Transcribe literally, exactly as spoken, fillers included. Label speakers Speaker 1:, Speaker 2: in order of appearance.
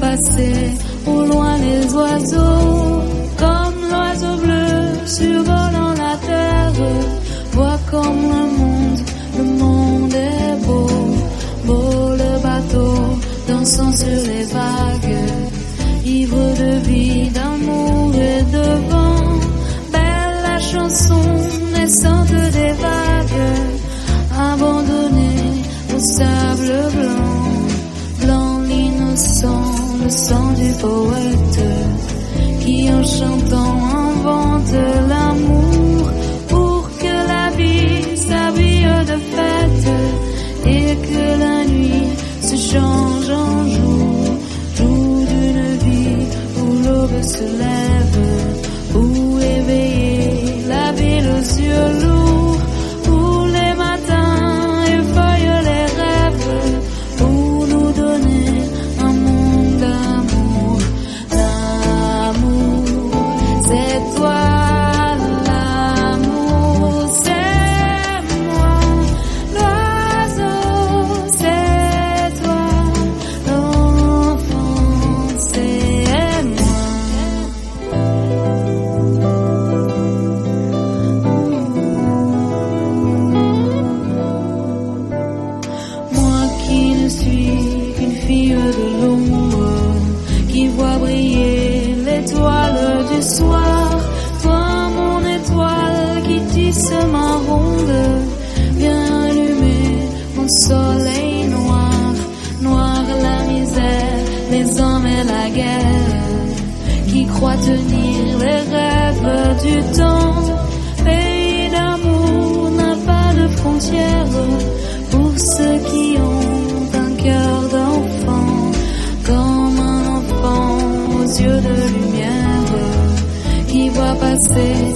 Speaker 1: passer au loin les oiseaux, comme l'oiseau bleu survolant la terre. Vois comme le monde, le monde est beau, beau le bateau dansant sur les vagues, ivre de vie, d'amour et de vent. Belle la chanson naissante des vagues, abandonnée au sable blanc, blanc l'innocent, le sang du poète, qui en chantant invente l'amour, pour que la vie s'habille de fête, et que la nuit se change en jour, jour d'une vie où l'aube se lève, où éveiller la ville aux yeux lourds, où les matins effeuillent les rêves, pour nous donner un monde d'amour. L'amour, c'est toi. Soir, toi mon étoile qui tisse ma ronde, viens allumer mon soleil noir, noir la misère, les hommes et la guerre, qui croient tenir les rêves du temps. Pays d'amour n'a pas de frontières, pour ceux qui ont un cœur d'enfant, comme un enfant aux yeux de lumière, qui voit passer